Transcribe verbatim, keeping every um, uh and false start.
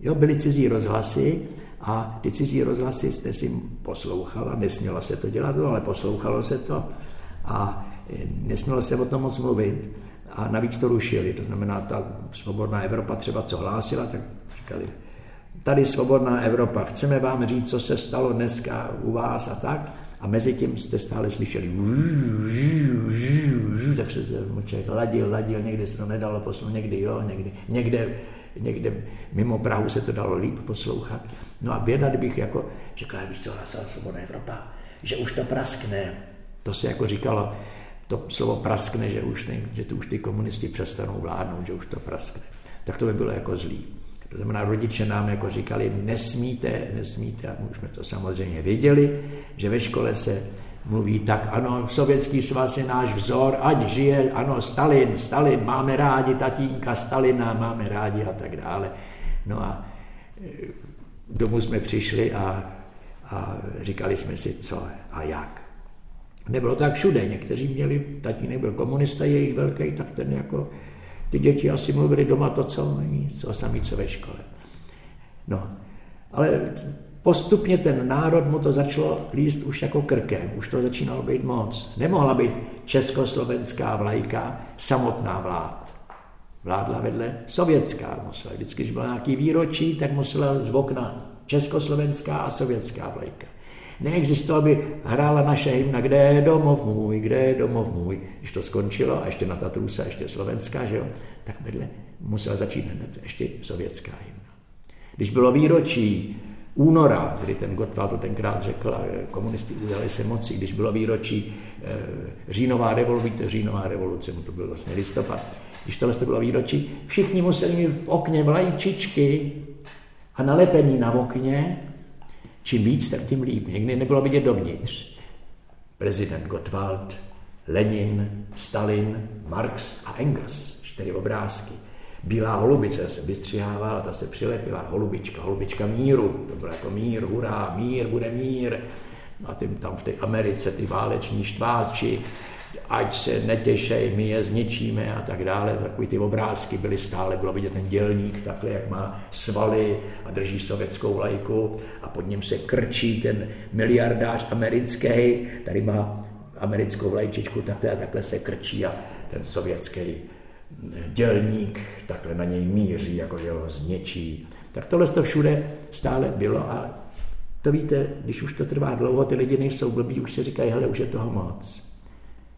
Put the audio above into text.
Jo, byly cizí rozhlasy a ty cizí rozhlasy jste si poslouchala, nesmělo se to dělat, ale poslouchalo se to a nesmělo se o tom moc mluvit a navíc to rušili. To znamená, ta Svobodná Evropa třeba co hlásila, tak říkali, tady Svobodná Evropa, chceme vám říct, co se stalo dneska u vás a tak. A mezi tím jste stále slyšeli, tak se člověk ladil, ladil, někde se to nedalo poslouchat, někdy jo, někdy, někde, někde mimo Prahu se to dalo líp poslouchat. No a běda, kdybych jako řekl, víš co hlásila Svobodná Evropa, že už to praskne. To se jako říkalo, to slovo praskne, že už, ten, že tu už ty komunisti přestanou vládnout, že už to praskne. Tak to by bylo jako zlý. To znamená, rodiče nám jako říkali, nesmíte, nesmíte, a my už jsme to samozřejmě věděli, že ve škole se mluví tak, ano, Sovětský svaz je náš vzor, ať žije, ano, Stalin, Stalin, máme rádi tatínka Stalina, máme rádi a tak dále. No a domů jsme přišli a, a říkali jsme si, co a jak. Nebylo tak všude, někteří měli, tatínek byl komunista, jejich velký, tak ten jako, ty děti asi mluvili doma to, co, co sami, co ve škole. No, ale postupně ten národ mu to začalo líst už jako krkem, už to začínalo být moc. Nemohla být československá vlajka samotná vlád. Vládla vedle sovětská, musela. Vždycky, když bylo nějaký výročí, tak musela z okna československá a sovětská vlajka. Neexistovalo, aby hrála naše hymna, kde je domov můj, kde je domov můj. Když to skončilo, a ještě na Tatrusa, ještě slovenská, že jo, tak vedle musela začít hned ještě sovětská hymna. Když bylo výročí února, kdy ten Gottwald to tenkrát řekl, a komunisti ujali se moci, když bylo výročí e, říjnová revoluce, říjnová revoluce, to byl vlastně listopad, když tohle to bylo výročí, všichni museli mít v okně vlajčičky a nalepení na okně. Čím víc, tak tím líp. Někdy nebylo vidět dovnitř. Prezident Gottwald, Lenin, Stalin, Marx a Engels. Čtyři obrázky. Bílá holubice se vystřihávala, ta se přilepila. Holubička, holubička míru. To bylo jako mír, hurá, mír, bude mír. A tím, tam v té Americe ty váleční štváči, ať se netěšej, my je zničíme a tak dále. Takový ty obrázky byly stále, bylo vidět ten dělník takhle, jak má svaly a drží sovětskou vlajku a pod ním se krčí ten miliardář americký, tady má americkou vlajčičku takhle a takhle se krčí a ten sovětský dělník takhle na něj míří, jakože ho zničí. Tak tohle to všude stále bylo, ale to víte, když už to trvá dlouho, ty lidi nejsou blbí, už si říkají, hele, už je toho moc.